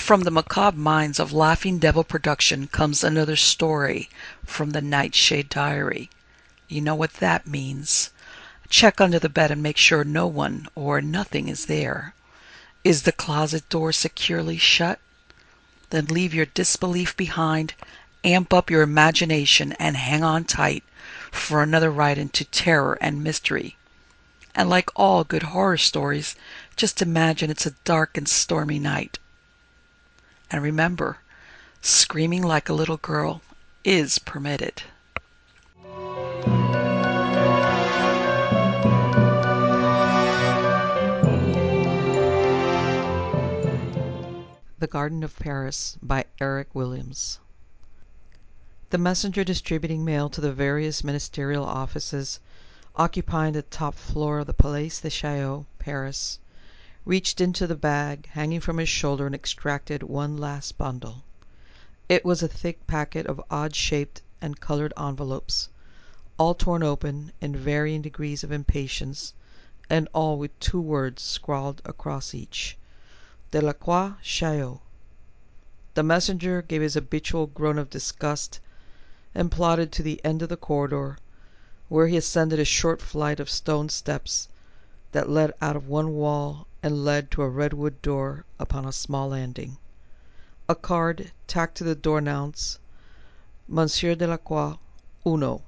From the macabre minds of Laughing Devil Production comes another story from the Nightshade Diary. You know what that means. Check under the bed and make sure no one or nothing is there. Is the closet door securely shut? Then leave your disbelief behind, amp up your imagination, and hang on tight for another ride into terror and mystery. And like all good horror stories, just imagine it's a dark and stormy night. And remember, screaming like a little girl is permitted. The Garden of Paris by Eric Williams. The messenger distributing mail to the various ministerial offices occupying the top floor of the Palais de Chaillot, Paris, reached into the bag hanging from his shoulder and extracted one last bundle. It was a thick packet of odd-shaped and colored envelopes, all torn open in varying degrees of impatience, and all with 2 words scrawled across each: Delacroix Chaillot. The messenger gave his habitual groan of disgust and plodded to the end of the corridor, where he ascended a short flight of stone steps that led out of one wall and led to a redwood door upon a small landing. A card tacked to the door announced, Monsieur Delacroix, Uno.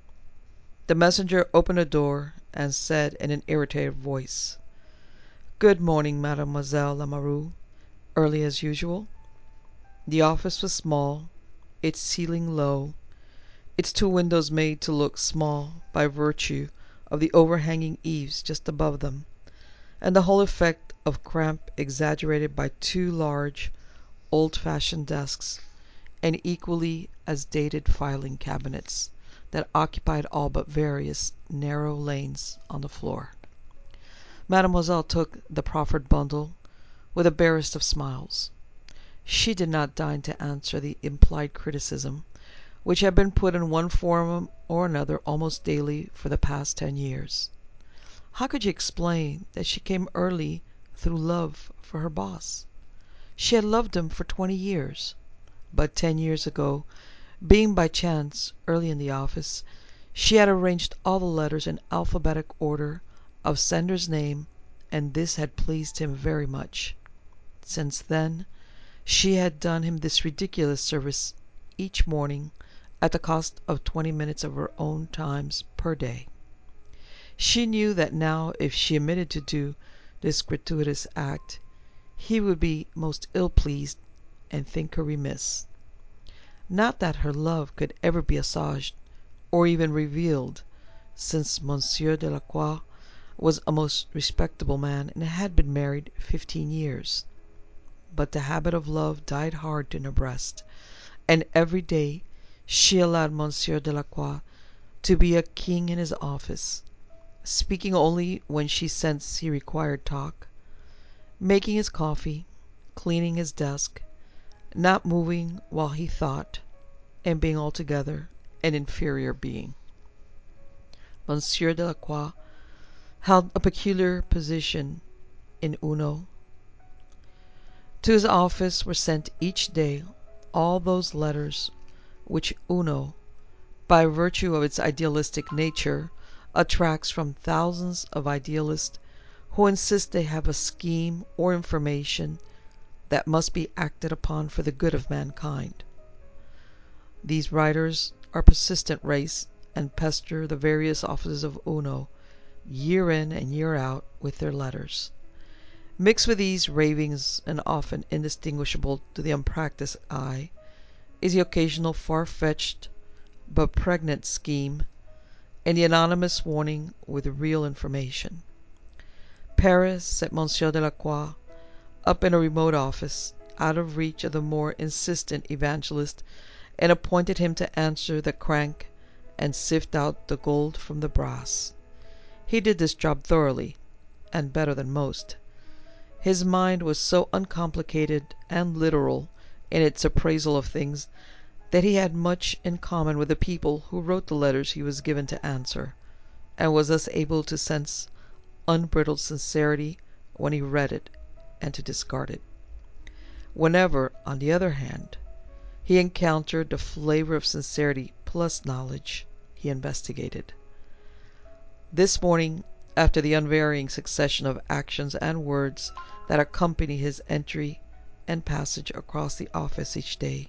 The messenger opened the door and said in an irritated voice, Good morning, Mademoiselle Lamoureux. Early as usual? The office was small, its ceiling low, its 2 windows made to look small by virtue of the overhanging eaves just above them, and the whole effect of cramp exaggerated by 2 large, old-fashioned desks and equally as dated filing cabinets that occupied all but various narrow lanes on the floor. Mademoiselle took the proffered bundle with the barest of smiles. She did not deign to answer the implied criticism which had been put in one form or another almost daily for the past 10 years. How could you explain that she came early through love for her boss? She had loved him for 20 years, but 10 years ago, being by chance early in the office, she had arranged all the letters in alphabetic order of sender's name, and this had pleased him very much. Since then, she had done him this ridiculous service each morning at the cost of 20 minutes of her own times per day. She knew that now if she omitted to do this gratuitous act, he would be most ill-pleased and think her remiss. Not that her love could ever be assuaged or even revealed, since Monsieur Delacroix was a most respectable man and had been married 15 years. But the habit of love died hard in her breast, and every day she allowed Monsieur Delacroix to be a king in his office, speaking only when she sensed he required talk, making his coffee, cleaning his desk, not moving while he thought, and being altogether an inferior being. Monsieur Delacroix held a peculiar position in Uno. To his office were sent each day all those letters which Uno, by virtue of its idealistic nature, attracts from thousands of idealists who insist they have a scheme or information that must be acted upon for the good of mankind. These writers are a persistent race and pester the various offices of Uno year in and year out with their letters. Mixed with these ravings, and often indistinguishable to the unpractised eye, is the occasional far-fetched but pregnant scheme, and the anonymous warning with real information. Paris set Monsieur Delacroix up in a remote office, out of reach of the more insistent evangelist, and appointed him to answer the crank and sift out the gold from the brass. He did this job thoroughly, and better than most. His mind was so uncomplicated and literal in its appraisal of things that he had much in common with the people who wrote the letters he was given to answer, and was thus able to sense unbridled sincerity when he read it, and to discard it. Whenever, on the other hand, he encountered the flavor of sincerity plus knowledge, he investigated. This morning, after the unvarying succession of actions and words that accompany his entry and passage across the office each day,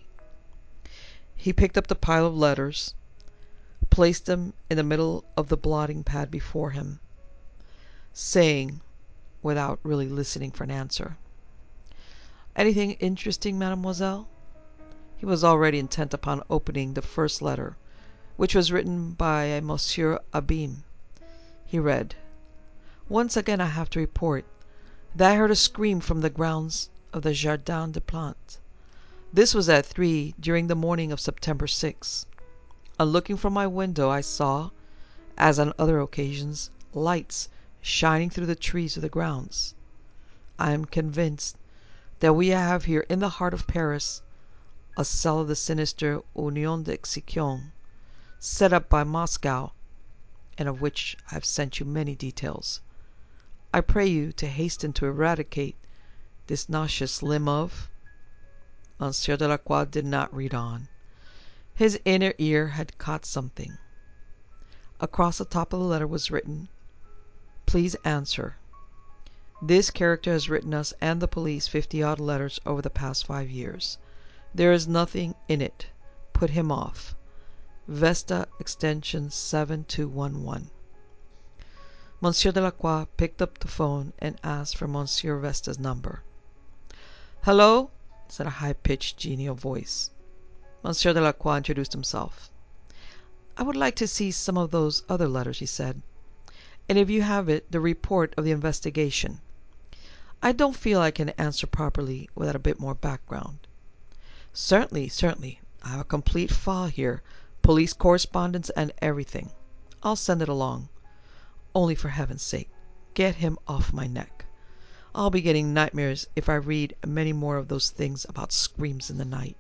he picked up the pile of letters, placed them in the middle of the blotting pad before him, saying, without really listening for an answer, "Anything interesting, mademoiselle?" He was already intent upon opening the first letter, which was written by a Monsieur Abim. He read, "Once again I have to report that I heard a scream from the grounds of the Jardin des Plantes. This was at 3 during the morning of September 6. On looking from my window, I saw, as on other occasions, lights shining through the trees of the grounds. I am convinced that we have here in the heart of Paris a cell of the sinister Union d'Execution, set up by Moscow, and of which I have sent you many details. I pray you to hasten to eradicate this noxious limb of..." Monsieur Delacroix did not read on. His inner ear had caught something. Across the top of the letter was written, "Please answer. This character has written us and the police 50-odd letters over the past 5 years. There is nothing in it. Put him off. Vesta extension 7211." Monsieur Delacroix picked up the phone and asked for Monsieur Vesta's number. "Hello," said a high-pitched, genial voice. Monsieur Delacroix introduced himself. "I would like to see some of those other letters," he said, "and if you have it, the report of the investigation. I don't feel I can answer properly without a bit more background." "Certainly, certainly. I have a complete file here, police correspondence and everything. I'll send it along. Only for heaven's sake, get him off my neck. I'll be getting nightmares if I read many more of those things about screams in the night."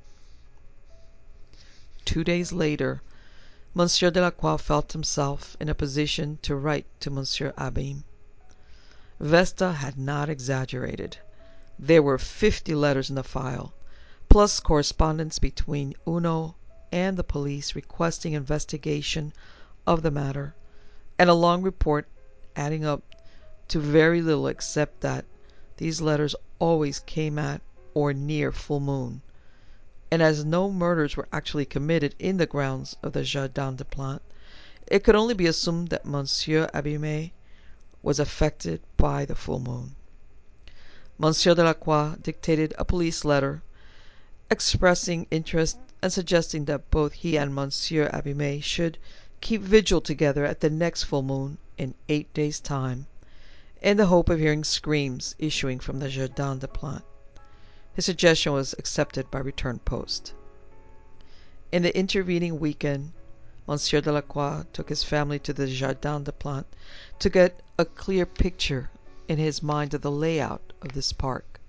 2 days later, Monsieur Delacroix felt himself in a position to write to Monsieur Abim. Vesta had not exaggerated. There were 50 letters in the file, plus correspondence between Uno and the police requesting investigation of the matter, and a long report adding up to very little except that these letters always came at or near full moon, and as no murders were actually committed in the grounds of the Jardin des Plantes, it could only be assumed that Monsieur Abime was affected by the full moon. Monsieur Delacroix dictated a police letter, expressing interest and suggesting that both he and Monsieur Abime should keep vigil together at the next full moon in 8 days' time, in the hope of hearing screams issuing from the Jardin des Plantes. His suggestion was accepted by return post. In the intervening weekend, Monsieur Delacroix took his family to the Jardin des Plantes to get a clear picture in his mind of the layout of this park.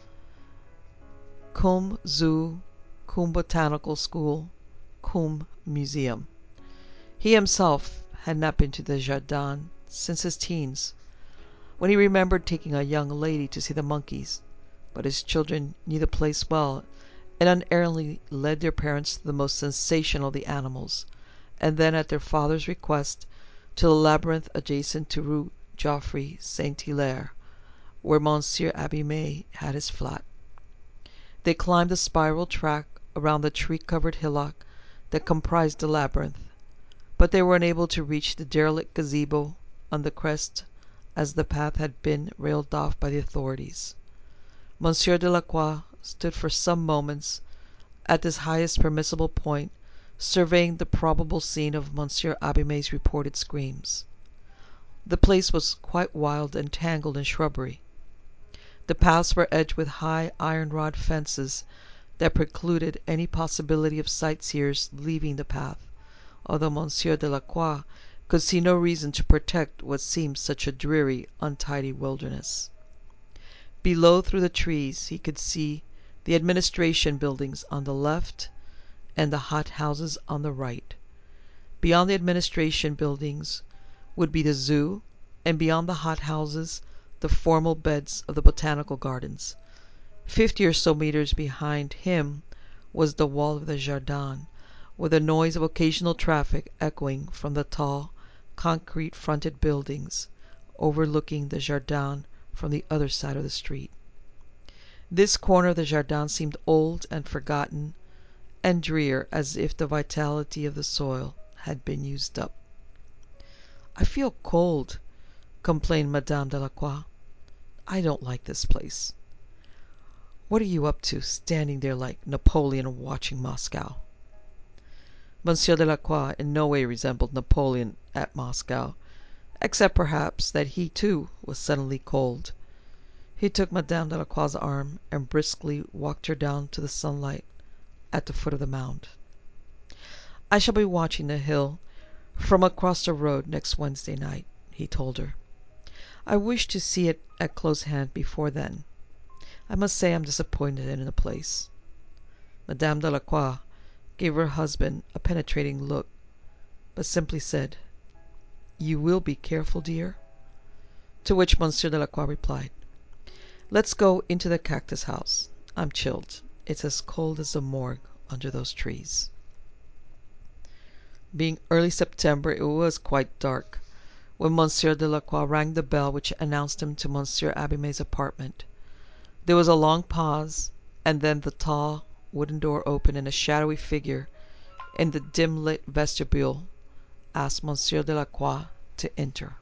Cum zoo, cum botanical school, cum museum. He himself had not been to the Jardin since his teens, when he remembered taking a young lady to see the monkeys, but his children knew the place well and unerringly led their parents to the most sensational of the animals, and then at their father's request to the labyrinth adjacent to Rue Geoffroy Saint-Hilaire, where Monsieur Abime had his flat. They climbed the spiral track around the tree-covered hillock that comprised the labyrinth, but they were unable to reach the derelict gazebo on the crest, as the path had been railed off by the authorities. Monsieur Delacroix stood for some moments at this highest permissible point, surveying the probable scene of Monsieur Abime's reported screams. The place was quite wild and tangled in shrubbery. The paths were edged with high iron-rod fences that precluded any possibility of sightseers leaving the path, although Monsieur Delacroix could see no reason to protect what seemed such a dreary, untidy wilderness. Below, through the trees, he could see the administration buildings on the left and the hot houses on the right. Beyond the administration buildings would be the zoo, and beyond the hot houses the formal beds of the botanical gardens. 50 or so meters behind him was the wall of the Jardin, with the noise of occasional traffic echoing from the tall, concrete-fronted buildings overlooking the Jardin from the other side of the street. This corner of the Jardin seemed old and forgotten and drear, as if the vitality of the soil had been used up. "I feel cold," complained Madame Delacroix. "I don't like this place. What are you up to, standing there like Napoleon watching Moscow?" Monsieur Delacroix in no way resembled Napoleon at Moscow, except perhaps that he too was suddenly cold. He took Madame Delacroix's arm and briskly walked her down to the sunlight at the foot of the mound. "I shall be watching the hill from across the road next Wednesday night," he told her. "I wish to see it at close hand before then. I must say I am disappointed in the place." Madame Delacroix gave her husband a penetrating look, but simply said, "You will be careful, dear?" To which Monsieur Delacroix replied, "Let's go into the cactus house. I'm chilled. It's as cold as the morgue under those trees." Being early September, it was quite dark when Monsieur Delacroix rang the bell which announced him to Monsieur Abimè's apartment. There was a long pause, and then the tall wooden door opened, and a shadowy figure in the dim-lit vestibule asked Monsieur Delacroix to enter.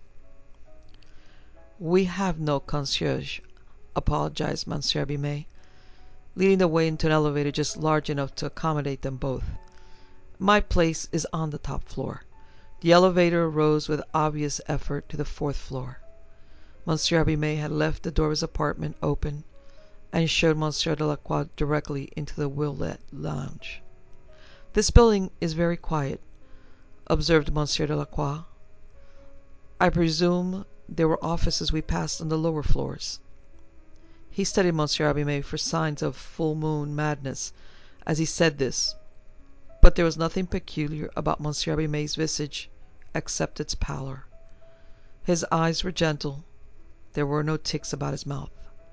"We have no concierge," apologized Monsieur Abimé, leading the way into an elevator just large enough to accommodate them both. "My place is on the top floor." The elevator rose with obvious effort to the 4th floor. Monsieur Abimé had left the door of his apartment open and showed Monsieur Delacroix directly into the well-lit lounge. "This building is very quiet," observed Monsieur Delacroix. "I presume there were offices we passed on the lower floors." He studied Monsieur Abimé for signs of full moon madness as he said this, but there was nothing peculiar about Monsieur Abimé's visage except its pallor. His eyes were gentle. There were no tics about his mouth.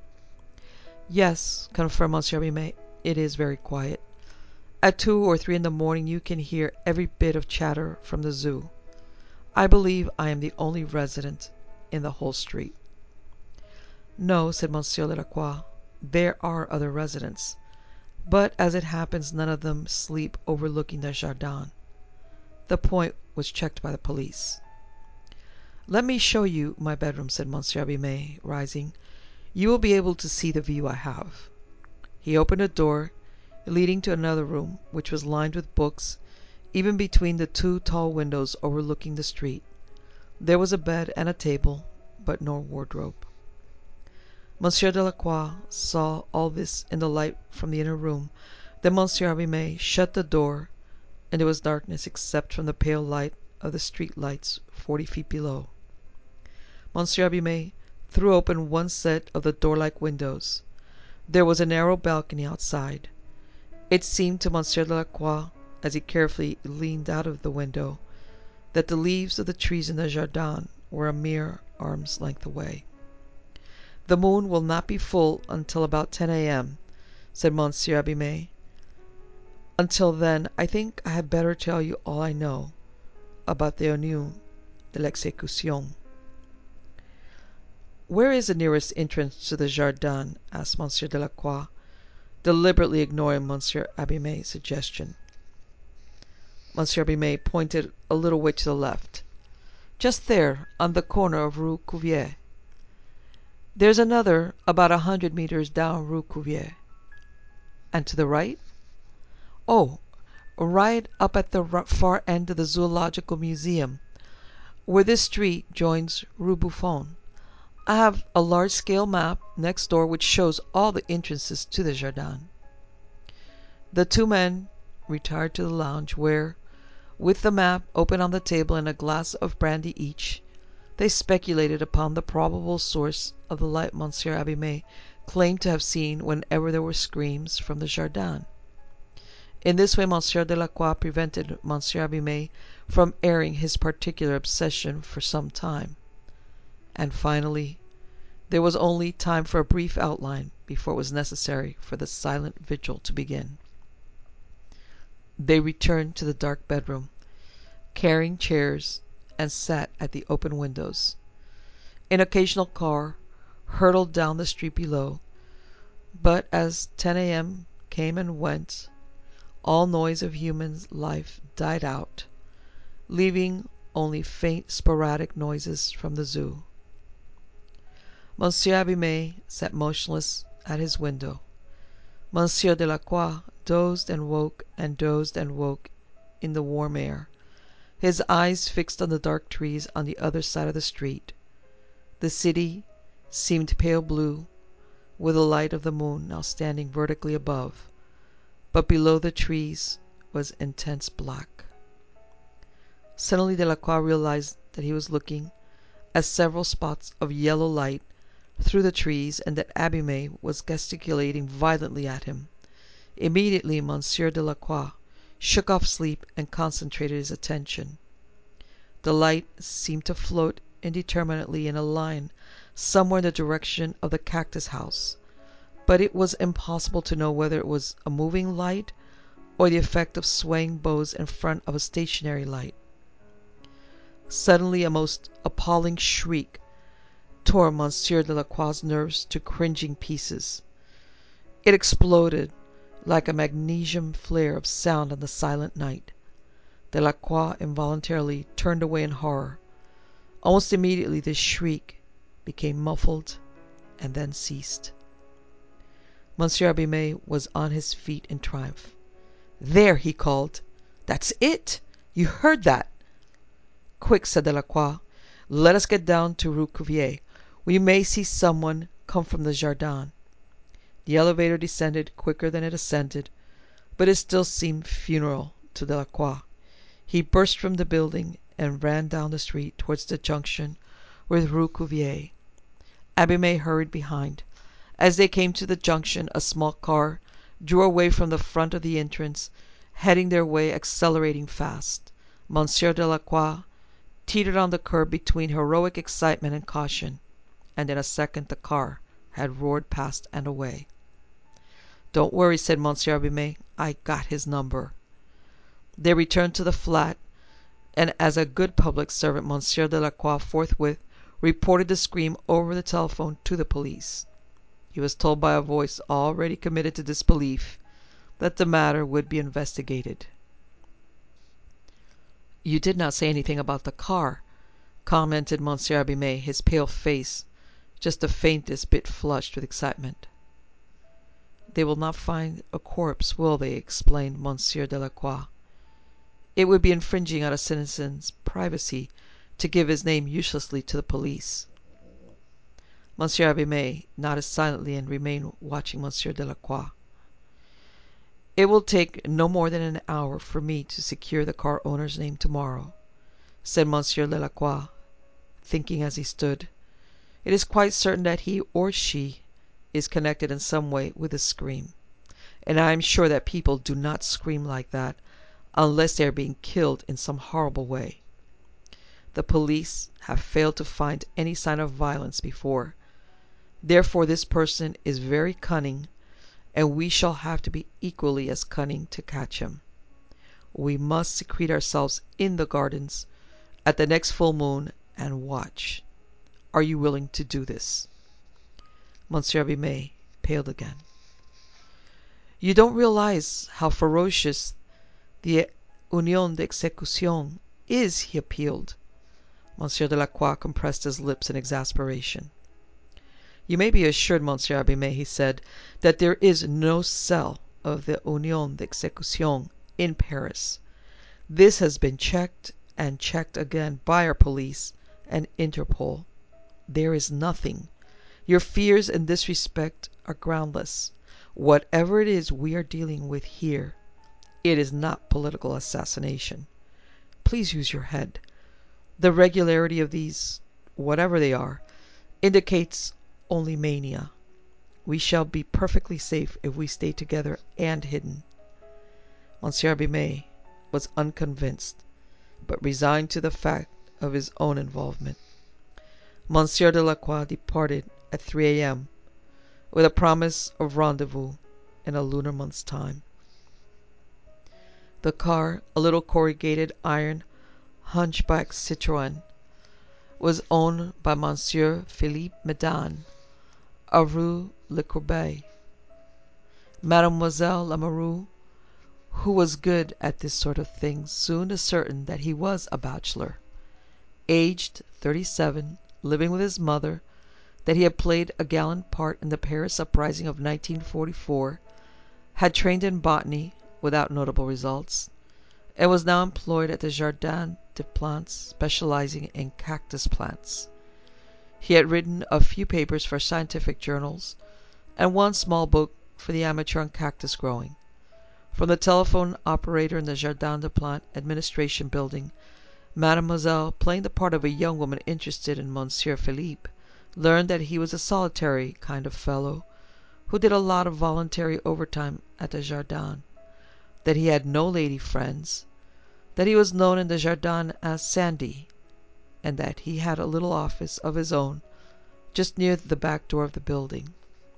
"Yes," confirmed Monsieur Abimé, "it is very quiet. At 2 or 3 in the morning you can hear every bit of chatter from the zoo. I believe I am the only resident in the whole street." "No," said Monsieur Delacroix, "there are other residents, but as it happens none of them sleep overlooking the Jardin." The point was checked by the police. "Let me show you my bedroom," said Monsieur Abimé, rising. "You will be able to see the view I have." He opened a door leading to another room, which was lined with books, even between the 2 tall windows overlooking the street. There was a bed and a table, but no wardrobe. Monsieur Delacroix saw all this in the light from the inner room. Then Monsieur Abimé shut the door, and there was darkness except from the pale light of the street lights 40 feet below. Monsieur Abimé threw open one set of the door-like windows. There was a narrow balcony outside. It seemed to Monsieur Delacroix, as he carefully leaned out of the window, that the leaves of the trees in the Jardin were a mere arm's length away. "The moon will not be full until about 10 a.m.," said Monsieur Abimé. "Until then, I think I had better tell you all I know about the Union de l'Exécution." "Where is the nearest entrance to the Jardin?" asked Monsieur Delacroix, deliberately ignoring Monsieur Abimé's suggestion. Monsieur Abimé pointed a little way to the left. "Just there, on the corner of Rue Cuvier." "There's another about 100 meters down Rue Cuvier." "And to the right?" "Oh, right up at the far end of the Zoological Museum, where this street joins Rue Buffon. I have a large-scale map next door which shows all the entrances to the Jardin." The 2 men retired to the lounge, where, with the map open on the table and a glass of brandy each, they speculated upon the probable source of the light Monsieur Abimé claimed to have seen whenever there were screams from the Jardin. In this way Monsieur Delacroix prevented Monsieur Abimé from airing his particular obsession for some time. And finally, there was only time for a brief outline before it was necessary for the silent vigil to begin. They returned to the dark bedroom, carrying chairs, and sat at the open windows. An occasional car hurtled down the street below, but as 10 a.m. came and went, all noise of human life died out, leaving only faint sporadic noises from the zoo. Monsieur Abimé sat motionless at his window. Monsieur Delacroix dozed and woke and dozed and woke in the warm air, his eyes fixed on the dark trees on the other side of the street. The city seemed pale blue, with the light of the moon now standing vertically above, but below the trees was intense black. Suddenly Delacroix realized that he was looking at several spots of yellow light through the trees, and that Abimé was gesticulating violently at him. Immediately Monsieur Delacroix shook off sleep and concentrated his attention. The light seemed to float indeterminately in a line somewhere in the direction of the cactus house, but it was impossible to know whether it was a moving light or the effect of swaying boughs in front of a stationary light. Suddenly a most appalling shriek tore Monsieur Delacroix's nerves to cringing pieces. It exploded like a magnesium flare of sound on the silent night. Delacroix involuntarily turned away in horror. Almost immediately this shriek became muffled and then ceased. Monsieur Abimé was on his feet in triumph. "There!" he called. "That's it! You heard that!" "Quick!" said Delacroix. "Let us get down to Rue Cuvier. We may see someone come from the Jardin." The elevator descended quicker than it ascended, but it still seemed funereal to Delacroix. He burst from the building and ran down the street towards the junction with Rue Cuvier. Abimé hurried behind. As they came to the junction, a small car drew away from the front of the entrance, heading their way accelerating fast. Monsieur Delacroix teetered on the curb between heroic excitement and caution, and in a second the car had roared past and away. "Don't worry," said Monsieur Abimé. "I got his number." They returned to the flat, and as a good public servant, Monsieur Delacroix forthwith reported the scream over the telephone to the police. He was told by a voice already committed to disbelief that the matter would be investigated. "You did not say anything about the car," commented Monsieur Abimé, his pale face just the faintest bit flushed with excitement. "They will not find a corpse, will they?" explained Monsieur Delacroix. "It would be infringing on a citizen's privacy to give his name uselessly to the police." Monsieur Abimé nodded silently and remained watching Monsieur Delacroix. "It will take no more than an hour for me to secure the car owner's name tomorrow," said Monsieur Delacroix, thinking as he stood. "It is quite certain that he or she is connected in some way with this scream, and I am sure that people do not scream like that unless they are being killed in some horrible way. The police have failed to find any sign of violence before. Therefore this person is very cunning, and we shall have to be equally as cunning to catch him. We must secrete ourselves in the gardens at the next full moon and watch. Are you willing to do this?" Monsieur Abimé paled again. "You don't realize how ferocious the Union d'Exécution is," he appealed. Monsieur Delacroix compressed his lips in exasperation. "You may be assured, Monsieur Abimé," he said, "that there is no cell of the Union d'Exécution in Paris. This has been checked and checked again by our police and Interpol. There is nothing. Your fears in this respect are groundless. Whatever it is we are dealing with here, it is not political assassination. Please use your head. The regularity of these, whatever they are, indicates only mania. We shall be perfectly safe if we stay together and hidden." Monsieur Abimé was unconvinced, but resigned to the fact of his own involvement. Monsieur Delacroix departed at 3 a.m. with a promise of rendezvous in a lunar month's time. The car, a little corrugated iron hunchback Citroën, was owned by Monsieur Philippe Mesdames, of Rue Le Courbet. Mademoiselle Lamoureux, who was good at this sort of thing, soon ascertained that he was a bachelor, aged 37, living with his mother, that he had played a gallant part in the Paris uprising of 1944, had trained in botany without notable results, and was now employed at the Jardin des Plantes, specializing in cactus plants. He had written a few papers for scientific journals, and one small book for the amateur on cactus growing. From the telephone operator in the Jardin des Plantes administration building, Mademoiselle, playing the part of a young woman interested in Monsieur Philippe, learned that he was a solitary kind of fellow who did a lot of voluntary overtime at the Jardin, that he had no lady friends, that he was known in the Jardin as Sandy, and that he had a little office of his own just near the back door of the building.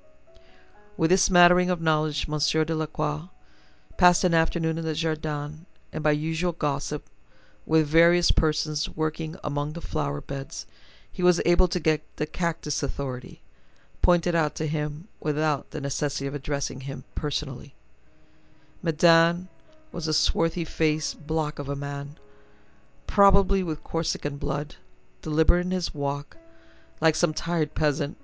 With this smattering of knowledge, Monsieur Delacroix passed an afternoon in the Jardin, and by usual gossip with various persons working among the flower beds, he was able to get the Cactus Authority pointed out to him without the necessity of addressing him personally. Mesdames was a swarthy-faced block of a man, probably with Corsican blood, deliberate in his walk, like some tired peasant,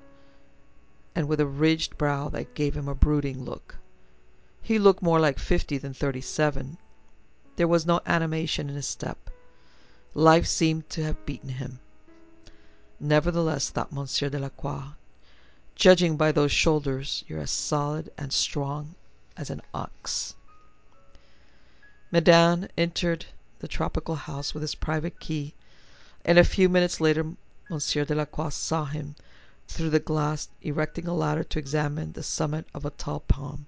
and with a ridged brow that gave him a brooding look. He looked more like 50 than 37. There was no animation in his step. Life seemed to have beaten him. Nevertheless, thought Monsieur Delacroix, judging by those shoulders, you're as solid and strong as an ox. Mesdames entered the tropical house with his private key, and a few minutes later Monsieur Delacroix saw him through the glass erecting a ladder to examine the summit of a tall palm.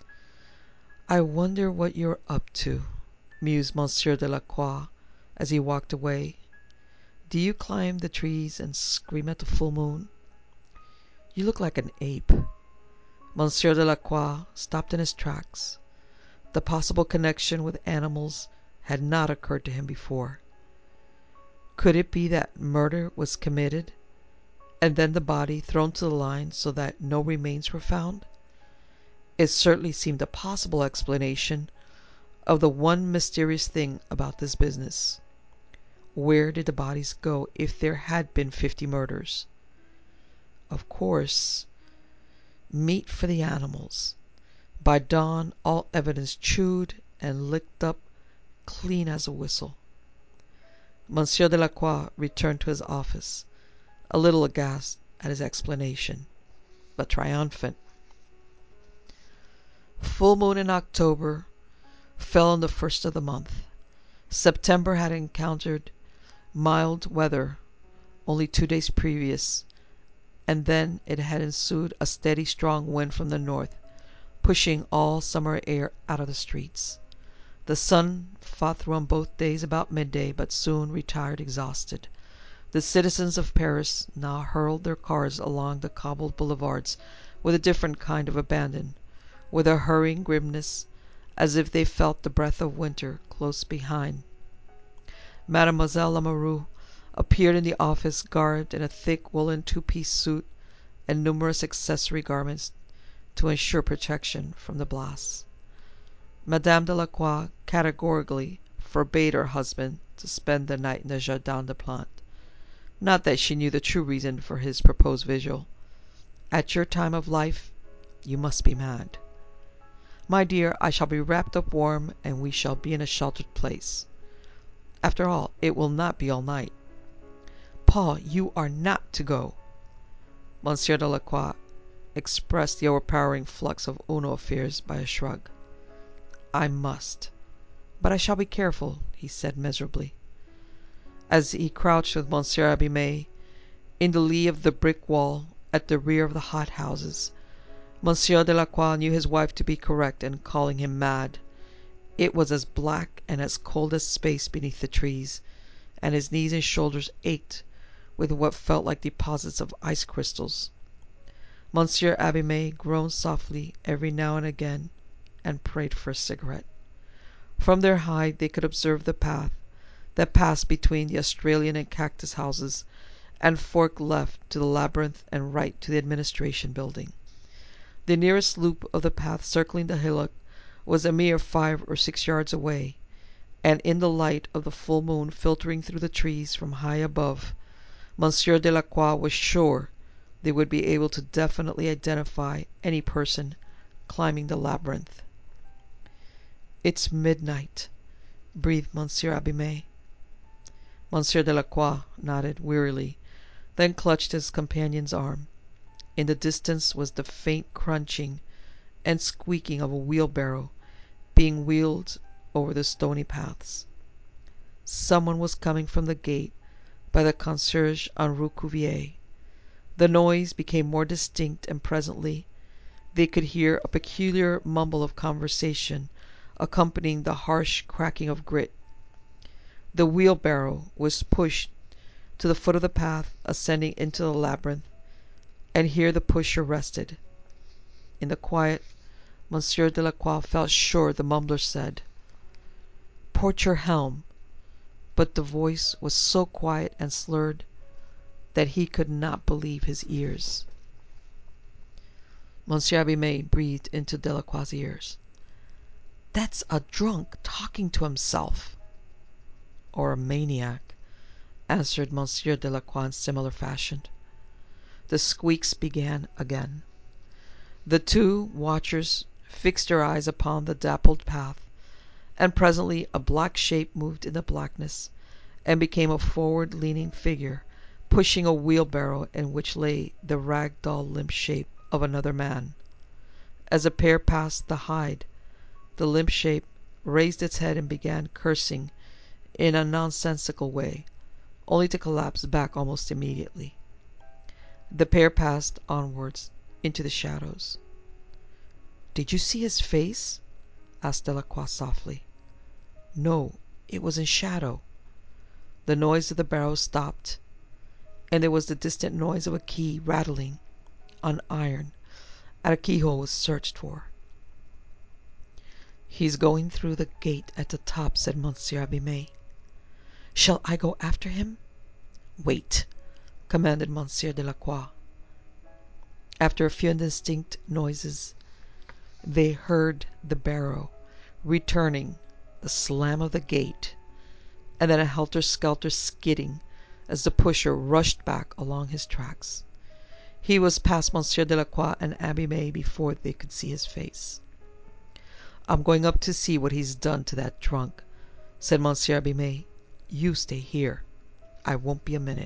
I wonder what you're up to, mused Monsieur Delacroix as he walked away. Do you climb the trees and scream at the full moon? You look like an ape. Monsieur Delacroix stopped in his tracks. The possible connection with animals had not occurred to him before. Could it be that murder was committed, and then the body thrown to the lion so that no remains were found? It certainly seemed a possible explanation of the one mysterious thing about this business. Where did the bodies go if there had been 50 murders? Of course, meat for the animals. By dawn, all evidence chewed and licked up clean as a whistle. Monsieur Delacroix returned to his office, a little aghast at his explanation, but triumphant. Full moon in October fell on the first of the month. September had encountered mild weather only 2 days previous, and then it had ensued a steady strong wind from the north, pushing all summer air out of the streets. The sun fought through on both days about midday, but soon retired exhausted. The citizens of Paris now hurled their cars along the cobbled boulevards with a different kind of abandon, with a hurrying grimness, as if they felt the breath of winter close behind. Mademoiselle Lamoureux appeared in the office garbed in a thick woolen two-piece suit and numerous accessory garments to ensure protection from the blasts. Madame Delacroix categorically forbade her husband to spend the night in the Jardin des Plantes. Not that she knew the true reason for his proposed vigil. At your time of life, you must be mad. My dear, I shall be wrapped up warm, and we shall be in a sheltered place. After all, it will not be all night. Paul, you are not to go. Monsieur Delacroix expressed the overpowering flux of Uno affairs by a shrug. I must, but I shall be careful, he said miserably. As he crouched with Monsieur Abimé in the lee of the brick wall at the rear of the hot houses, Monsieur Delacroix knew his wife to be correct in calling him mad. It was as black and as cold as space beneath the trees, and his knees and shoulders ached with what felt like deposits of ice crystals. Monsieur Abimé groaned softly every now and again and prayed for a cigarette. From their height they could observe the path that passed between the Australian and cactus houses and forked left to the labyrinth and right to the administration building. The nearest loop of the path circling the hillock was a mere 5 or 6 yards away, and in the light of the full moon filtering through the trees from high above, Monsieur Delacroix was sure they would be able to definitely identify any person climbing the labyrinth. "It's midnight," breathed Monsieur Abimé. Monsieur Delacroix nodded wearily, then clutched his companion's arm. In the distance was the faint crunching and squeaking of a wheelbarrow being wheeled over the stony paths. Someone was coming from the gate by the concierge on Rue Cuvier. The noise became more distinct, and presently they could hear a peculiar mumble of conversation accompanying the harsh cracking of grit. The wheelbarrow was pushed to the foot of the path ascending into the labyrinth, and here the pusher rested. In the quiet, Monsieur Delacroix felt sure the mumbler said, "Port your helm," but the voice was so quiet and slurred that he could not believe his ears. Monsieur Abimé breathed into Delacroix's ears. "That's a drunk talking to himself." "Or a maniac," answered Monsieur Delacroix in similar fashion. The squeaks began again. The two watchers fixed their eyes upon the dappled path, and presently a black shape moved in the blackness, and became a forward-leaning figure, pushing a wheelbarrow in which lay the rag-doll limp shape of another man. As the pair passed the hide, the limp shape raised its head and began cursing in a nonsensical way, only to collapse back almost immediately. The pair passed onwards into the shadows. "Did you see his face?" asked Delacroix softly. "No, it was in shadow." The noise of the barrow stopped, and there was the distant noise of a key rattling on iron, and a keyhole was searched for. "He's going through the gate at the top," said Monsieur Abimé. "Shall I go after him?" "Wait," commanded Monsieur Delacroix. After a few indistinct noises, they heard the barrow returning, the slam of the gate, and then a helter-skelter skidding as the pusher rushed back along his tracks. He was past Monsieur Delacroix and Abimé before they could see his face. "I'm going up to see what he's done to that drunk," said Monsieur Abimé. "You stay here. I won't be a minute."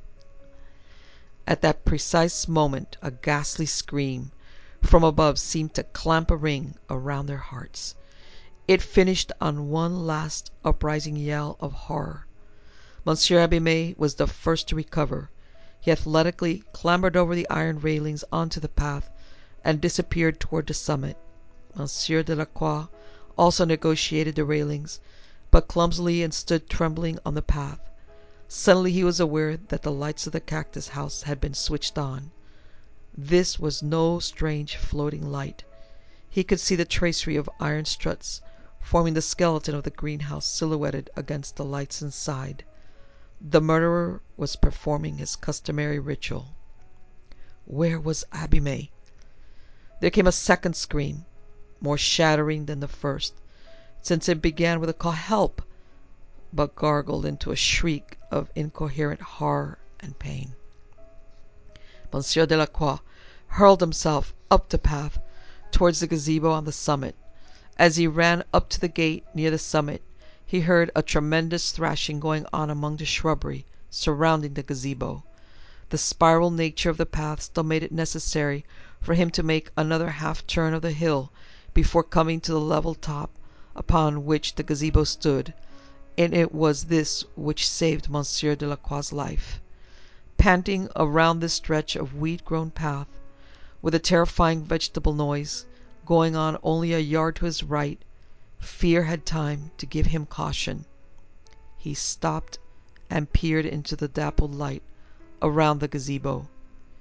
At that precise moment a ghastly scream from above seemed to clamp a ring around their hearts. It finished on one last uprising yell of horror. Monsieur Abimé was the first to recover. He athletically clambered over the iron railings onto the path and disappeared toward the summit. Monsieur Delacroix also negotiated the railings, but clumsily, and stood trembling on the path. Suddenly he was aware that the lights of the cactus house had been switched on. This was no strange floating light. He could see the tracery of iron struts forming the skeleton of the greenhouse silhouetted against the lights inside. The murderer was performing his customary ritual. Where was Abimé? There came a second scream, more shattering than the first, since it began with a call, "Help!" but gargled into a shriek of incoherent horror and pain. Monsieur Delacroix hurled himself up the path towards the gazebo on the summit. As he ran up to the gate near the summit, he heard a tremendous thrashing going on among the shrubbery surrounding the gazebo. The spiral nature of the path still made it necessary for him to make another half-turn of the hill before coming to the level top upon which the gazebo stood, and it was this which saved Monsieur Delacroix's life. Panting around this stretch of weed-grown path, with a terrifying vegetable noise going on only a yard to his right, fear had time to give him caution. He stopped and peered into the dappled light around the gazebo.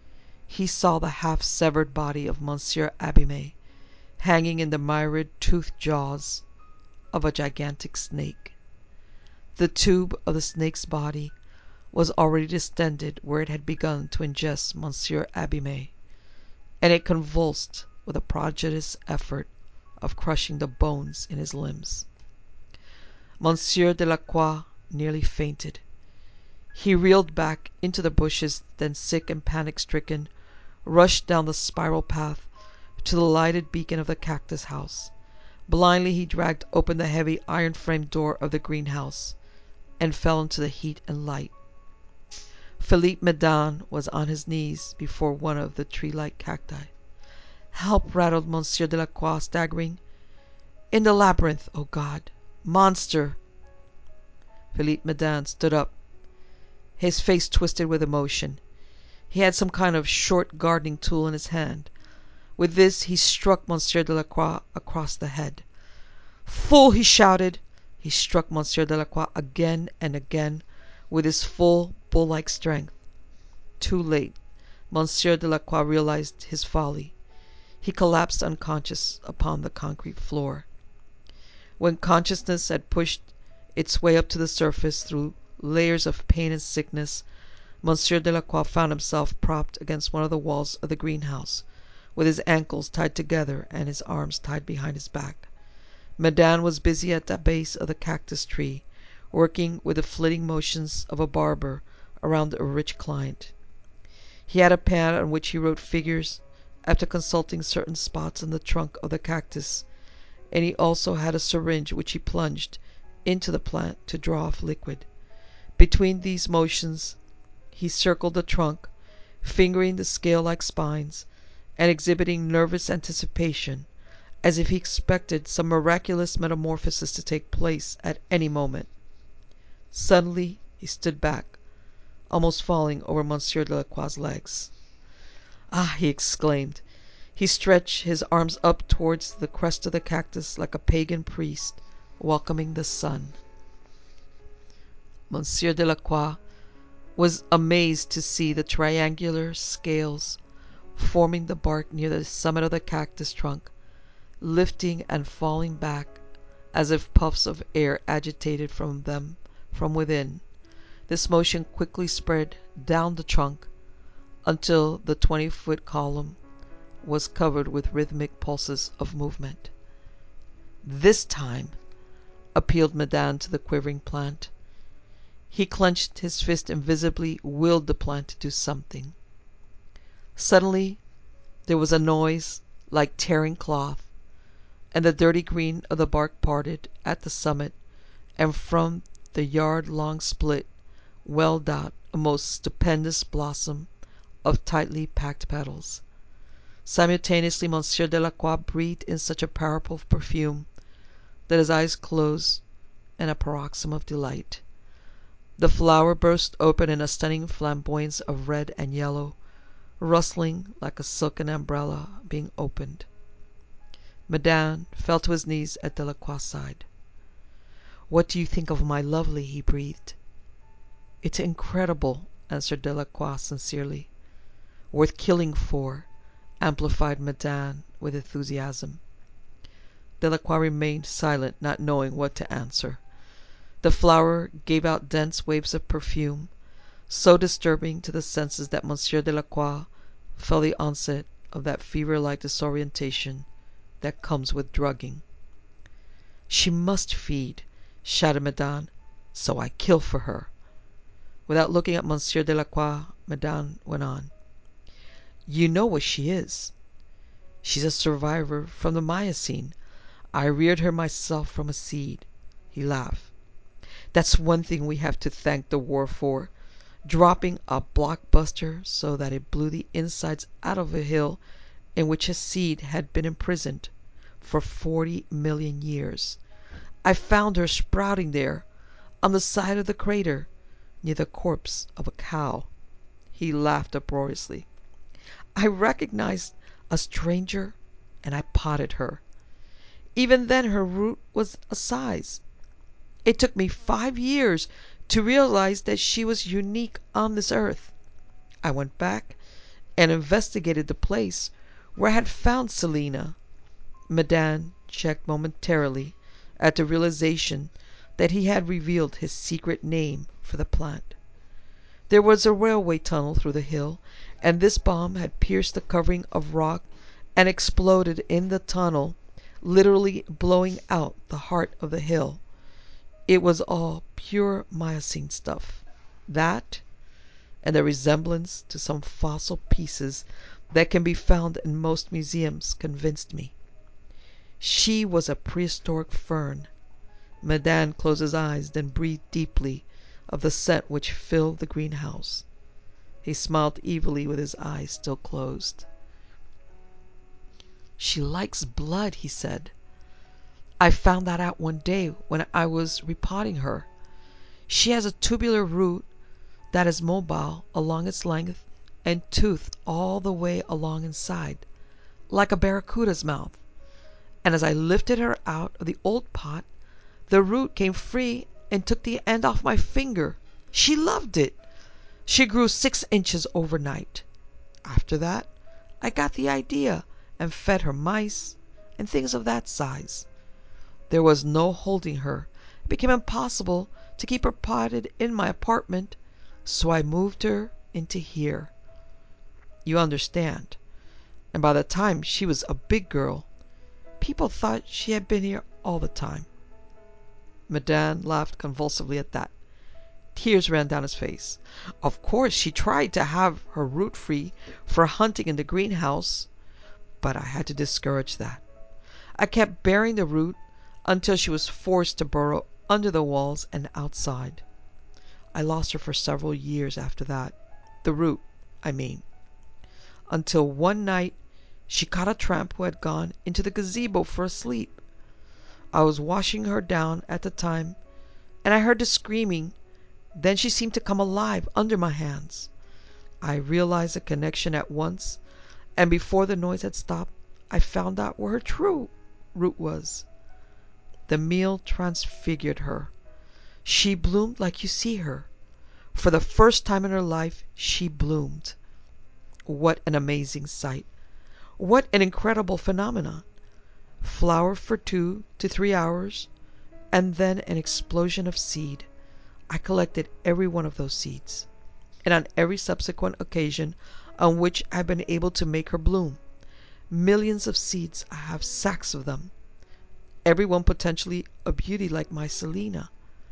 he saw the half-severed body of Monsieur Abimé hanging in the myriad-toothed jaws of a gigantic snake. The tube of the snake's body was already distended where it had begun to ingest Monsieur Abimé, and it convulsed with a prodigious effort of crushing the bones in his limbs. Monsieur Delacroix nearly fainted. He reeled back into the bushes, then, sick and panic-stricken, rushed down the spiral path to the lighted beacon of the cactus house. Blindly he dragged open the heavy iron-framed door of the greenhouse, and fell into the heat and light. Philippe Madame was on his knees before one of the tree-like cacti. "Help!" rattled Monsieur Delacroix, staggering. "In the labyrinth, O God! Monster!" Philippe Madame stood up, his face twisted with emotion. He had some kind of short gardening tool in his hand. With this he struck Monsieur Delacroix across the head. "Fool!" he shouted. He struck Monsieur Delacroix again and again with his full bull-like strength. Too late, Monsieur Delacroix realized his folly. He collapsed unconscious upon the concrete floor. When consciousness had pushed its way up to the surface through layers of pain and sickness, Monsieur Delacroix found himself propped against one of the walls of the greenhouse, with his ankles tied together and his arms tied behind his back. Madame was busy at the base of the cactus tree, working with the flitting motions of a barber around a rich client. He had a pad on which he wrote figures after consulting certain spots in the trunk of the cactus, and he also had a syringe which he plunged into the plant to draw off liquid. Between these motions he circled the trunk, fingering the scale-like spines, and exhibiting nervous anticipation, as if he expected some miraculous metamorphosis to take place at any moment. Suddenly he stood back, almost falling over Monsieur Delacroix's legs. "Ah!" he exclaimed. He stretched his arms up towards the crest of the cactus like a pagan priest welcoming the sun. Monsieur Delacroix was amazed to see the triangular scales forming the bark near the summit of the cactus trunk, lifting and falling back as if puffs of air agitated from them from within. This motion quickly spread down the trunk until the 20-foot column was covered with rhythmic pulses of movement. "This time," appealed Madame to the quivering plant. He clenched his fist and visibly willed the plant to do something. Suddenly there was a noise like tearing cloth, and the dirty green of the bark parted at the summit, and from the yard-long split welled out a most stupendous blossom of tightly packed petals. Simultaneously Monsieur Delacroix breathed in such a powerful perfume that his eyes closed in a paroxysm of delight. The flower burst open in a stunning flamboyance of red and yellow, rustling like a silken umbrella being opened. Madame fell to his knees at Delacroix's side. "What do you think of my lovely?" he breathed. "It's incredible," answered Delacroix sincerely. "Worth killing for," amplified Madame with enthusiasm. Delacroix remained silent, not knowing what to answer. The flower gave out dense waves of perfume, so disturbing to the senses that Monsieur Delacroix felt the onset of that fever-like disorientation that comes with drugging. "She must feed," shouted Madame, "so I kill for her." Without looking at Monsieur Delacroix, Madame went on. "You know what she is. She's a survivor from the Miocene. I reared her myself from a seed." He laughed. "That's one thing we have to thank the war for, dropping a blockbuster so that it blew the insides out of a hill in which a seed had been imprisoned for 40 million years. I found her sprouting there, on the side of the crater, near the corpse of a cow." He laughed uproariously. "I recognized a stranger, and I potted her. Even then her root was a size. It took me 5 years to realize that she was unique on this earth. I went back and investigated the place where I had found Selina. Madame checked momentarily at the realization that he had revealed his secret name for the plant. There was a railway tunnel through the hill, and this bomb had pierced the covering of rock and exploded in the tunnel, literally blowing out the heart of the hill. It was all pure Miocene stuff. That, and the resemblance to some fossil pieces that can be found in most museums, convinced me. She was a prehistoric fern. Madame closed his eyes, then breathed deeply of the scent which filled the greenhouse. He smiled evilly with his eyes still closed. "She likes blood," he said. "I found that out one day when I was repotting her. She has a tubular root that is mobile along its length and toothed all the way along inside, like a barracuda's mouth. And as I lifted her out of the old pot, the root came free and took the end off my finger. She loved it. She grew 6 inches overnight. After that, I got the idea and fed her mice and things of that size. There was no holding her. It became impossible to keep her potted in my apartment, so I moved her into here. You understand. And by the time she was a big girl, people thought she had been here all the time." Madame laughed convulsively at that. Tears ran down his face. "Of course she tried to have her root free for hunting in the greenhouse, but I had to discourage that. I kept burying the root until she was forced to burrow under the walls and outside. I lost her for several years after that. The root, I mean. Until one night she caught a tramp who had gone into the gazebo for a sleep. I was washing her down at the time, and I heard the screaming. Then she seemed to come alive under my hands. I realized the connection at once, and before the noise had stopped, I found out where her true root was. The meal transfigured her. She bloomed like you see her. For the first time in her life, she bloomed. What an amazing sight! What an incredible phenomenon! Flower for 2 to 3 hours, and then an explosion of seed. I collected every one of those seeds, and on every subsequent occasion on which I have been able to make her bloom. Millions of seeds, I have sacks of them, every one potentially a beauty like my Selina.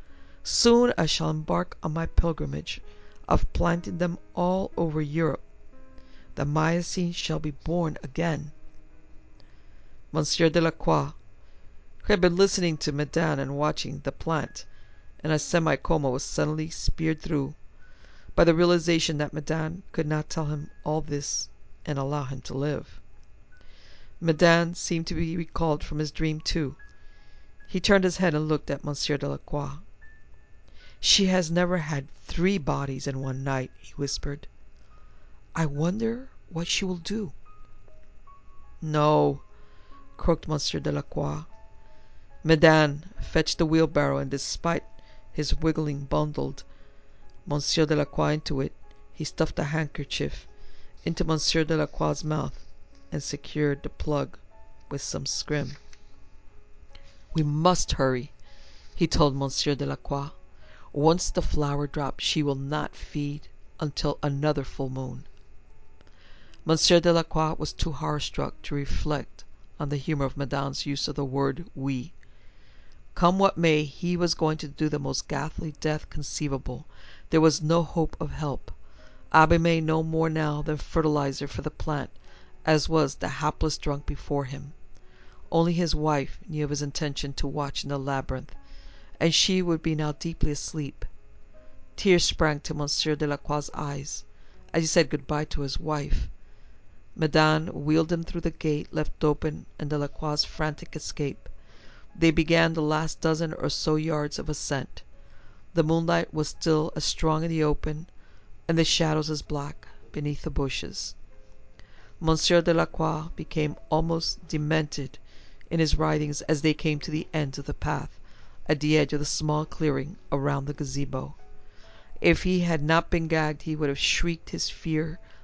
Soon I shall embark on my pilgrimage of planting them all over Europe. The Miocene shall be born again." Monsieur Delacroix, who had been listening to Madame and watching the plant in a semi-coma, was suddenly speared through by the realization that Madame could not tell him all this and allow him to live. Madame seemed to be recalled from his dream too. He turned his head and looked at Monsieur Delacroix. "She has never had 3 bodies in one night," he whispered. "I wonder what she will do." "No," croaked Monsieur Delacroix. Madame fetched the wheelbarrow, and despite his wiggling bundled Monsieur Delacroix into it, he stuffed a handkerchief into Monsieur Delacroix's mouth and secured the plug with some scrim. "We must hurry," he told Monsieur Delacroix. "Once the flower drops, she will not feed until another full moon." Monsieur Delacroix was too horror-struck to reflect on the humor of Madame's use of the word "we." Come what may, he was going to do the most ghastly death conceivable. There was no hope of help. Abbe made no more now than fertilizer for the plant, as was the hapless drunk before him. Only his wife knew of his intention to watch in the labyrinth, and she would be now deeply asleep. Tears sprang to Monsieur Delacroix's eyes as he said good-bye to his wife. Madame wheeled him through the gate left open in Delacroix's frantic escape. They began the last dozen or so yards of ascent. The moonlight was still as strong in the open, and the shadows as black beneath the bushes. Monsieur Delacroix became almost demented in his writhings as they came to the end of the path, at the edge of the small clearing around the gazebo. If he had not been gagged, he would have shrieked his fear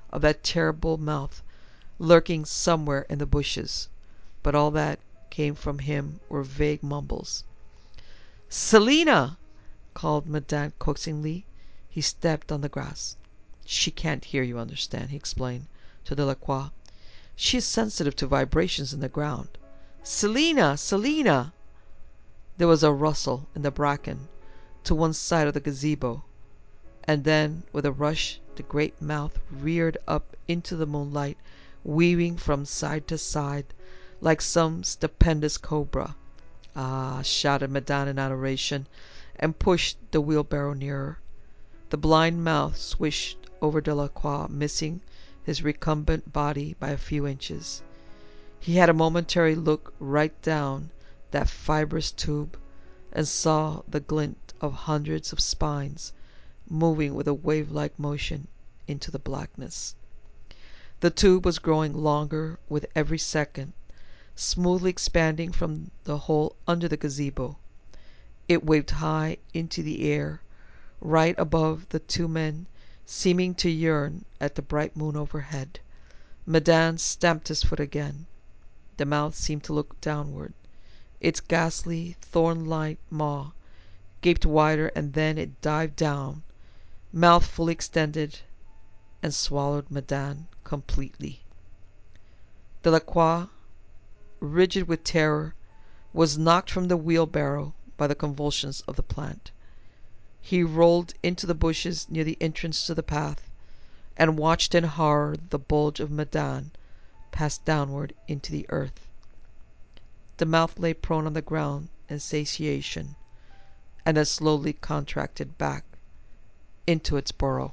of that terrible mouth lurking somewhere in the bushes, but all that came from him were vague mumbles. "Selina!" called Madame coaxingly. He stepped on the grass. "She can't hear, you understand," he explained to Delacroix. "She is sensitive to vibrations in the ground. Selina! Selina!" There was a rustle in the bracken to one side of the gazebo, and then with a rush the great mouth reared up into the moonlight, weaving from side to side like some stupendous cobra. "Ah!" shouted Madame in adoration, and pushed the wheelbarrow nearer. The blind mouth swished over Delacroix, missing his recumbent body by a few inches. He had a momentary look right down that fibrous tube, and saw the glint of hundreds of spines moving with a wave-like motion into the blackness. The tube was growing longer with every second, smoothly expanding from the hole under the gazebo. It waved high into the air, right above the two men, seeming to yearn at the bright moon overhead. Madame stamped his foot again. The mouth seemed to look downward. Its ghastly, thorn-like maw gaped wider, and then it dived down, mouth fully extended, and swallowed Madame completely. Delacroix, rigid with terror, was knocked from the wheelbarrow by the convulsions of the plant. He rolled into the bushes near the entrance to the path, and watched in horror the bulge of Madame pass downward into the earth. The mouth lay prone on the ground in satiation, and then slowly contracted back into its burrow.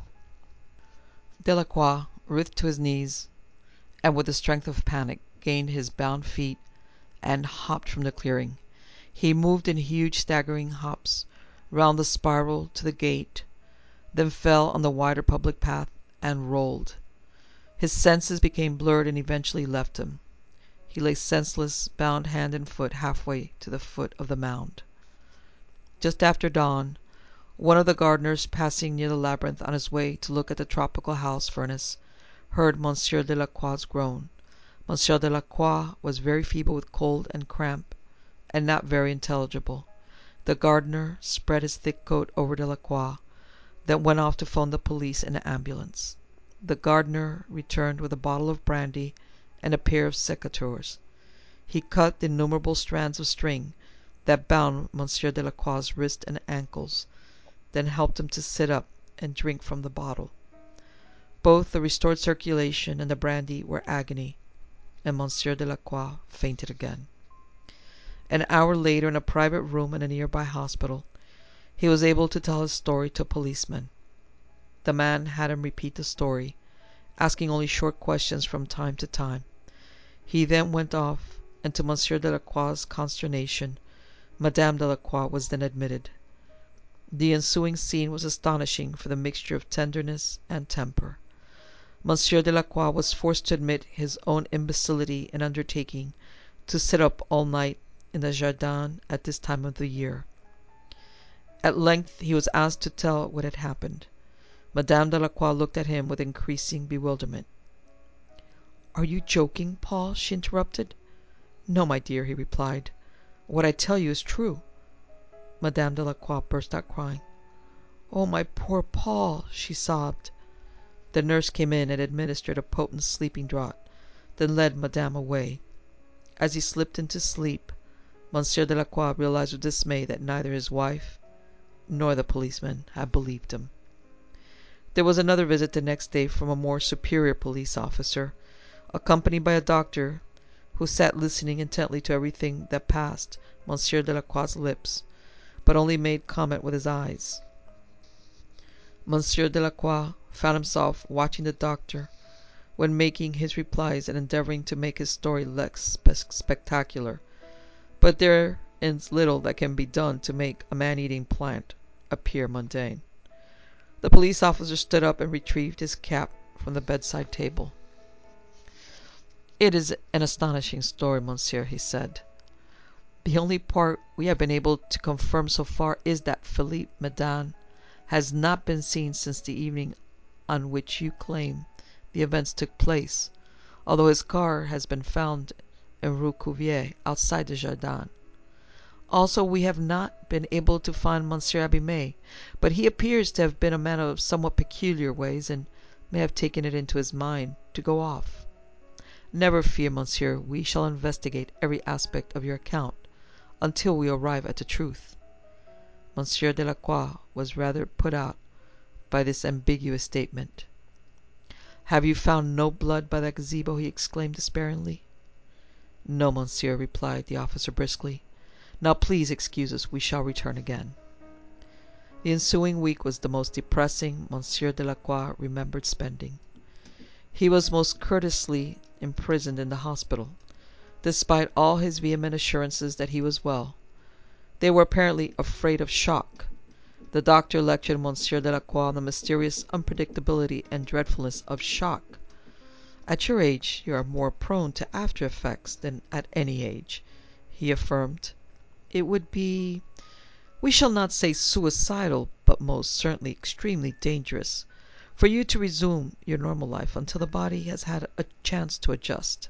Delacroix writhed to his knees, and with the strength of panic gained his bound feet and hopped from the clearing. He moved in huge staggering hops round the spiral to the gate, then fell on the wider public path and rolled. His senses became blurred and eventually left him. He lay senseless, bound hand and foot halfway to the foot of the mound. Just after dawn, one of the gardeners passing near the labyrinth on his way to look at the tropical house furnace heard Monsieur Delacroix's groan. Monsieur Delacroix was very feeble with cold and cramp, and not very intelligible. The gardener spread his thick coat over Delacroix, then went off to phone the police and an ambulance. The gardener returned with a bottle of brandy and a pair of secateurs. He cut the innumerable strands of string that bound Monsieur Delacroix's wrists and ankles, then helped him to sit up and drink from the bottle. Both the restored circulation and the brandy were agony, and Monsieur Delacroix fainted again. An hour later, in a private room in a nearby hospital, he was able to tell his story to a policeman. The man had him repeat the story, asking only short questions from time to time. He then went off, and to Monsieur Delacroix's consternation, Madame Delacroix was then admitted. The ensuing scene was astonishing for the mixture of tenderness and temper. Monsieur Delacroix was forced to admit his own imbecility in undertaking to sit up all night in the jardin at this time of the year. At length he was asked to tell what had happened. Madame Delacroix looked at him with increasing bewilderment. "Are you joking, Paul?" she interrupted. "No, my dear," he replied. "What I tell you is true." Madame Delacroix burst out crying. "Oh, my poor Paul!" she sobbed. The nurse came in and administered a potent sleeping draught, then led Madame away. As he slipped into sleep, Monsieur Delacroix realized with dismay that neither his wife nor the policeman had believed him. There was another visit the next day from a more superior police officer, accompanied by a doctor, who sat listening intently to everything that passed Monsieur Delacroix's lips, but only made comment with his eyes. Monsieur Delacroix found himself watching the doctor when making his replies and endeavoring to make his story less spectacular, but there is little that can be done to make a man-eating plant appear mundane. The police officer stood up and retrieved his cap from the bedside table. "It is an astonishing story, monsieur," he said. "The only part we have been able to confirm so far is that Philippe Madame has not been seen since the evening on which you claim the events took place, although his car has been found in Rue Cuvier, outside the Jardin. Also, we have not been able to find Monsieur Abimé, but he appears to have been a man of somewhat peculiar ways, and may have taken it into his mind to go off. Never fear, monsieur, we shall investigate every aspect of your account until we arrive at the truth. Monsieur Delacroix was rather put out by this ambiguous statement. "Have you found no blood by the gazebo?" he exclaimed despairingly. "No, monsieur," replied the officer briskly. "Now please excuse us, we shall return again." The ensuing week was the most depressing Monsieur Delacroix remembered spending. He was most courteously imprisoned in the hospital, despite all his vehement assurances that he was well. They were apparently afraid of shock. The doctor lectured Monsieur Delacroix on the mysterious unpredictability and dreadfulness of shock. "At your age you are more prone to after effects than at any age," he affirmed. "It would be, we shall not say suicidal, but most certainly extremely dangerous, for you to resume your normal life until the body has had a chance to adjust."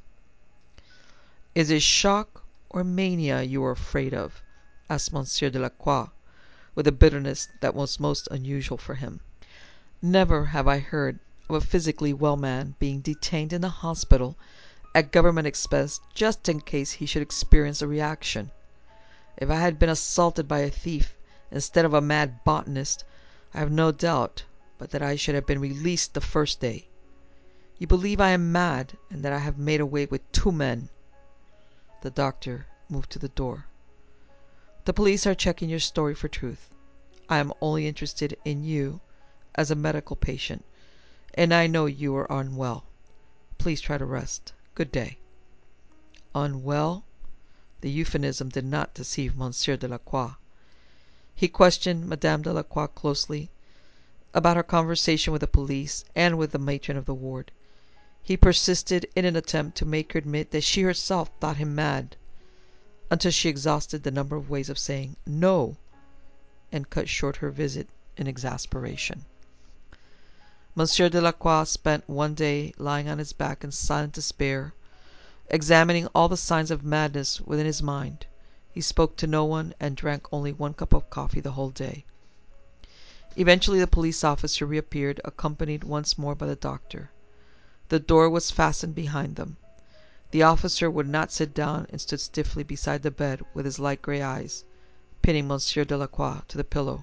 "Is it shock or mania you are afraid of?" asked Monsieur Delacroix, with a bitterness that was most unusual for him. "Never have I heard of a physically well man being detained in a hospital at government expense just in case he should experience a reaction. If I had been assaulted by a thief instead of a mad botanist, I have no doubt but that I should have been released the first day. You believe I am mad, and that I have made away with 2 men." The doctor moved to the door. "The police are checking your story for truth. I am only interested in you as a medical patient, and I know you are unwell. Please try to rest. Good day." Unwell? The euphemism did not deceive Monsieur Delacroix. He questioned Madame Delacroix closely about her conversation with the police and with the matron of the ward. He persisted in an attempt to make her admit that she herself thought him mad, until she exhausted the number of ways of saying "no," and cut short her visit in exasperation. Monsieur Delacroix spent one day lying on his back in silent despair, examining all the signs of madness within his mind. He spoke to no one, and drank only 1 cup of coffee the whole day. Eventually the police officer reappeared, accompanied once more by the doctor. The door was fastened behind them. The officer would not sit down, and stood stiffly beside the bed with his light grey eyes, pinning Monsieur Delacroix to the pillow.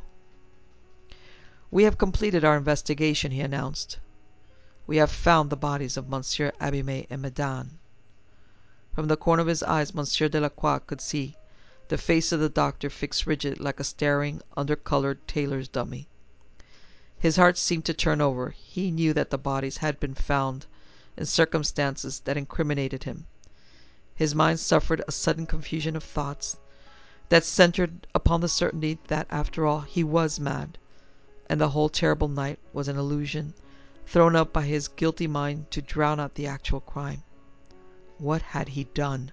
"We have completed our investigation," he announced. "We have found the bodies of Monsieur Abimé and Madame." From the corner of his eyes Monsieur Delacroix could see the face of the doctor fixed rigid like a staring, undercoloured tailor's dummy. His heart seemed to turn over. He knew that the bodies had been found in circumstances that incriminated him. His mind suffered a sudden confusion of thoughts that centred upon the certainty that, after all, he was mad, and the whole terrible night was an illusion thrown up by his guilty mind to drown out the actual crime. What had he done?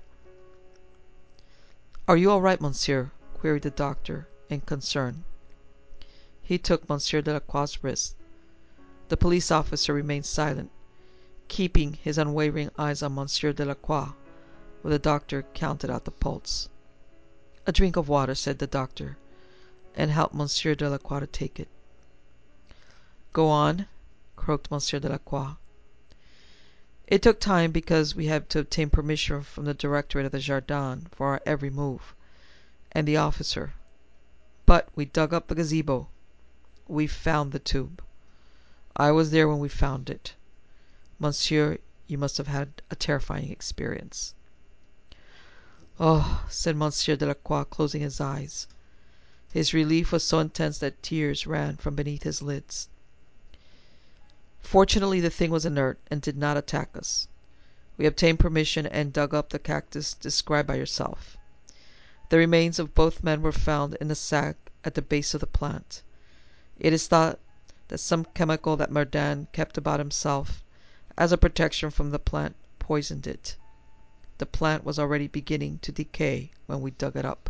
"Are you all right, monsieur?" queried the doctor, in concern. He took Monsieur Delacroix's wrist. The police officer remained silent, keeping his unwavering eyes on Monsieur Delacroix, while the doctor counted out the pulse. "A drink of water," said the doctor, and helped Monsieur Delacroix to take it. "Go on," croaked Monsieur Delacroix. "It took time because we had to obtain permission from the Directorate of the Jardin for our every move, and the officer. But we dug up the gazebo. We found the tube. I was there when we found it. Monsieur, you must have had a terrifying experience." "Oh," said Monsieur Delacroix, closing his eyes. His relief was so intense that tears ran from beneath his lids. "Fortunately the thing was inert, and did not attack us. We obtained permission, and dug up the cactus described by yourself. The remains of both men were found in a sack at the base of the plant. It is thought that some chemical that Mordaunt kept about himself, as a protection from the plant, poisoned it. The plant was already beginning to decay when we dug it up."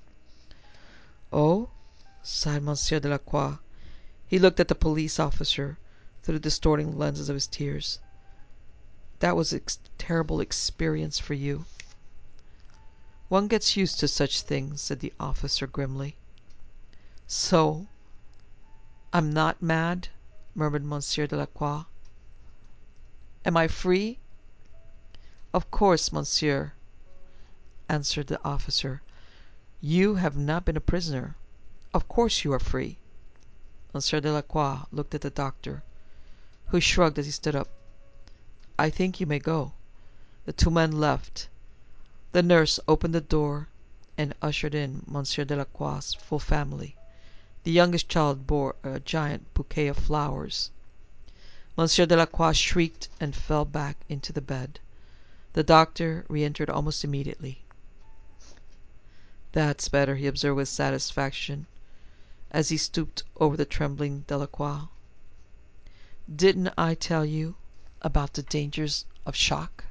"Oh?" sighed Monsieur Delacroix. He looked at the police officer through the distorting lenses of his tears. That was a terrible experience for you." "One gets used to such things," said the officer grimly. "So I'm not mad?" murmured Monsieur Delacroix. "Am I free?" "Of course, monsieur," answered the officer. "You have not been a prisoner. Of course you are free." Monsieur Delacroix looked at the doctor, who shrugged as he stood up. "I think you may go." The two men left. The nurse opened the door and ushered in Monsieur Delacroix's full family. The youngest child bore a giant bouquet of flowers. Monsieur Delacroix shrieked and fell back into the bed. The doctor re-entered almost immediately. "That's better," he observed with satisfaction, as he stooped over the trembling Delacroix. "Didn't I tell you about the dangers of shock?"